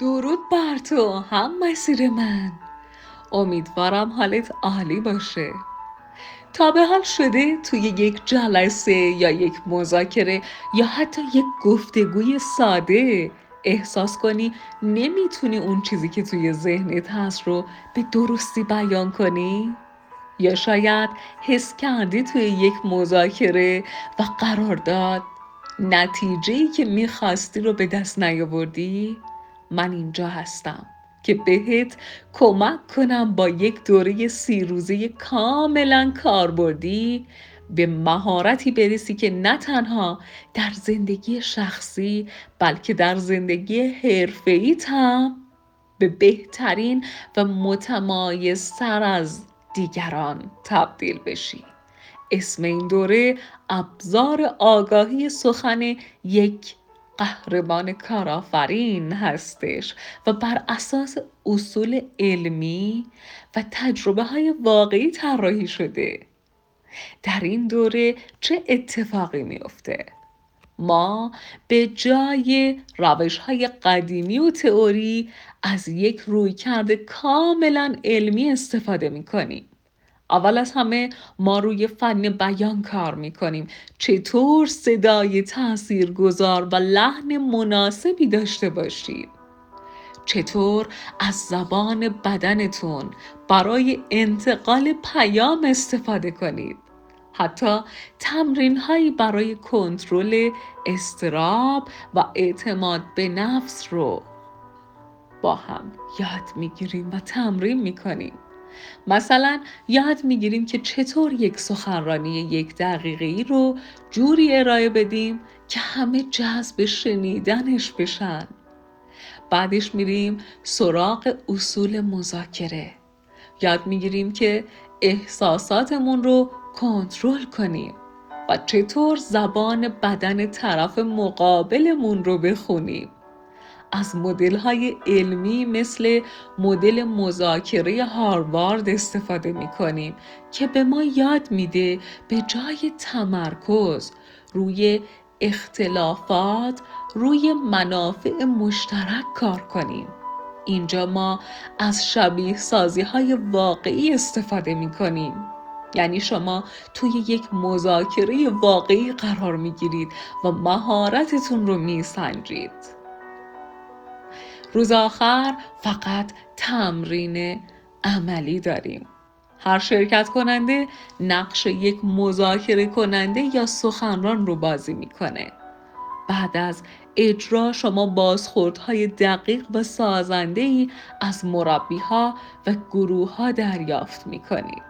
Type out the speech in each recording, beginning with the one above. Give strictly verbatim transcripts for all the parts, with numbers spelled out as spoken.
درود بر تو هم مسیر من. امیدوارم حالت عالی باشه. تا به حال شده توی یک جلسه یا یک مذاکره یا حتی یک گفتگوی ساده احساس کنی نمیتونی اون چیزی که توی ذهنت هست رو به درستی بیان کنی؟ یا شاید حس کردی توی یک مذاکره و قرارداد نتیجه‌ای که میخواستی رو به دست نیاوردی؟ من اینجا هستم که بهت کمک کنم با یک دوره سی روزه کاملا کاربردی به مهارتی برسی که نه تنها در زندگی شخصی بلکه در زندگی حرفه‌ایت هم به بهترین و متمایزتر از دیگران تبدیل بشی. اسم این دوره ابزار آگاهی سخن یک قهرمان کارآفرین هستش و بر اساس اصول علمی و تجربه های واقعی طراحی شده. در این دوره چه اتفاقی میفته؟ ما به جای روش های قدیمی و تئوری از یک رویکرد کاملا علمی استفاده می کنیم. اول از همه ما روی فن بیان کار می کنیم. چطور صدای تاثیرگذار و لحن مناسبی داشته باشید؟ چطور از زبان بدنتون برای انتقال پیام استفاده کنید؟ حتی تمرین هایی برای کنترل اضطراب و اعتماد به نفس رو با هم یاد میگیریم و تمرین میکنیم. مثلا یاد میگیریم که چطور یک سخنرانی یک دقیقه‌ای رو جوری ارائه بدیم که همه جذب شنیدنش بشن. بعدش میریم سراغ اصول مذاکره. یاد میگیریم که احساساتمون رو کنترل کنیم و چطور زبان بدن طرف مقابلمون رو بخونیم. از مدل‌های علمی مثل مدل مذاکره هاروارد استفاده می‌کنیم که به ما یاد میده به جای تمرکز روی اختلافات روی منافع مشترک کار کنیم. اینجا ما از شبیه سازی های واقعی استفاده می کنیم. یعنی شما توی یک مذاکره واقعی قرار می گیرید و مهارتتون رو می سنجید. روز آخر فقط تمرین عملی داریم. هر شرکت کننده نقش یک مذاکره کننده یا سخنران رو بازی میکنه. بعد از اجرا شما بازخوردهای دقیق و سازنده‌ای از مربیها و گروه‌ها دریافت میکنید.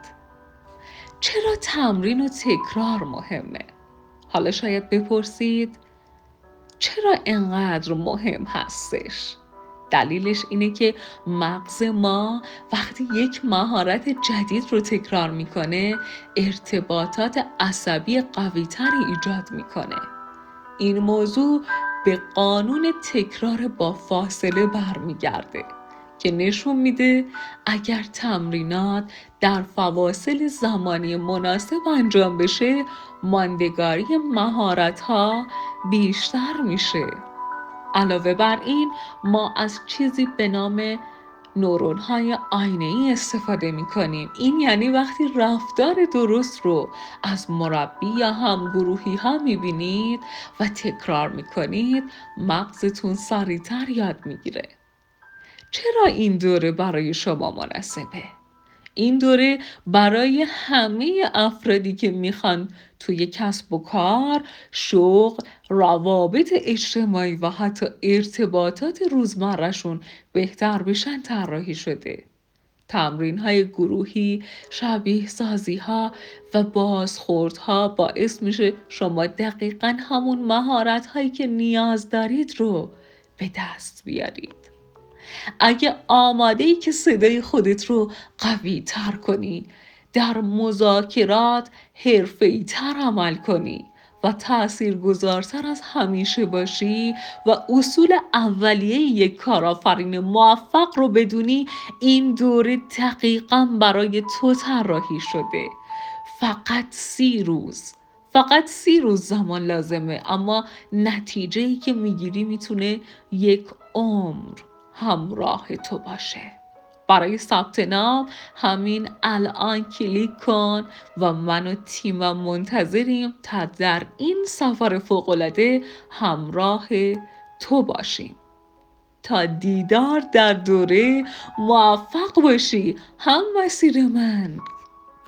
چرا تمرین و تکرار مهمه؟ حالا شاید بپرسید چرا اینقدر مهم هستش؟ دلیلش اینه که مغز ما وقتی یک مهارت جدید رو تکرار میکنه ارتباطات عصبی قویتری ایجاد میکنه. این موضوع به قانون تکرار با فاصله برمیگرده که نشون میده اگر تمرینات در فواصل زمانی مناسب انجام بشه ماندگاری مهارت‌ها بیشتر میشه. علاوه بر این ما از چیزی به نام نورون های آینه‌ای استفاده می کنیم. این یعنی وقتی رفتار درست رو از مربی یا همگروهی ها می بینید و تکرار می کنید مغزتون سریعتر یاد می گیره. چرا این دوره برای شما مناسبه؟ این دوره برای همه افرادی که میخوان توی کسب و کار، شغل، روابط اجتماعی و حتی ارتباطات روزمرهشون بهتر بشن طراحی شده. تمرین های گروهی، شبیه سازی ها و بازخورد ها باعث میشه شما دقیقاً همون مهارت هایی که نیاز دارید رو به دست بیارید. اگه آماده ای که صدای خودت رو قوی تر کنی، در مذاکرات حرفه‌ای تر عمل کنی و تأثیر گذارتر از همیشه باشی و اصول اولیه یک کارآفرین موفق رو بدونی، این دوره دقیقاً برای تو طراحی شده. فقط سی روز فقط سی روز زمان لازمه، اما نتیجه‌ای که میگیری میتونه یک عمر همراه تو باشه. برای ثبت نام همین الان کلیک کن و من و تیمم منتظریم تا در این سفر فوق‌العاده همراه تو باشیم. تا دیدار در دوره، موفق باشی هم مسیر من.